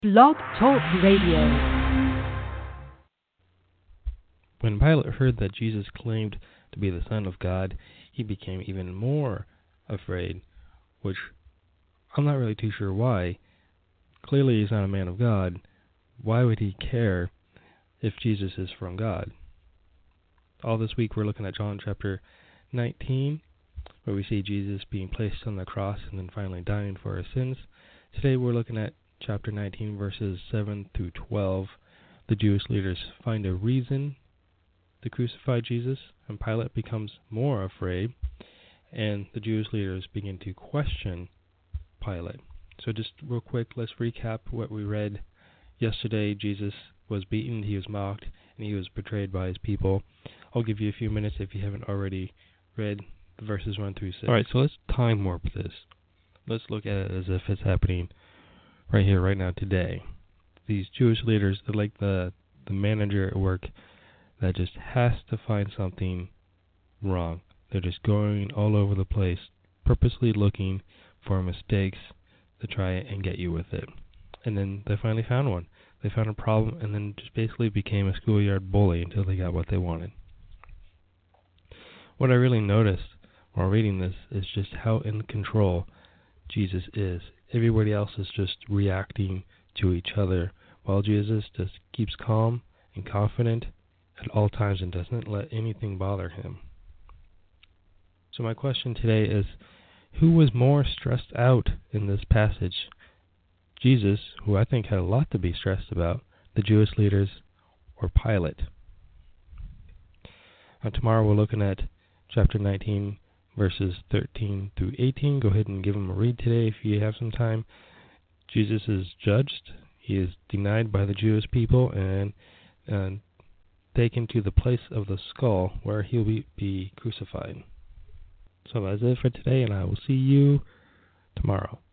Blog Talk Radio. When Pilate heard that Jesus claimed to be the Son of God, he became even more afraid, which I'm not really too sure why. Clearly he's not a man of God. Why would he care if Jesus is from God? All this week we're looking at John chapter 19, where we see Jesus being placed on the cross and then finally dying for our sins. Today we're looking at chapter 19, verses 7 through 12. The Jewish leaders find a reason to crucify Jesus, and Pilate becomes more afraid, and the Jewish leaders begin to question Pilate. So just real quick, let's recap what we read yesterday. Jesus was beaten, he was mocked, and he was betrayed by his people. I'll give you a few minutes if you haven't already read the verses 1 through 6. Alright, so let's time warp this. Let's look at it as if it's happening right here, right now, today. These Jewish leaders, they're like the manager at work that just has to find something wrong. They're just going all over the place, purposely looking for mistakes to try and get you with it. And then they finally found one. They found a problem and then just basically became a schoolyard bully until they got what they wanted. What I really noticed while reading this is just how in control Jesus is. Everybody else is just reacting to each other, while Jesus just keeps calm and confident at all times and doesn't let anything bother him. So my question today is, who was more stressed out in this passage? Jesus, who I think had a lot to be stressed about, the Jewish leaders, or Pilate? Tomorrow we're looking at chapter 19, verses 13 through 18. Go ahead and give them a read today if you have some time. Jesus is judged. He is denied by the Jewish people and taken to the place of the skull where he'll be crucified. So that's it for today, and I will see you tomorrow.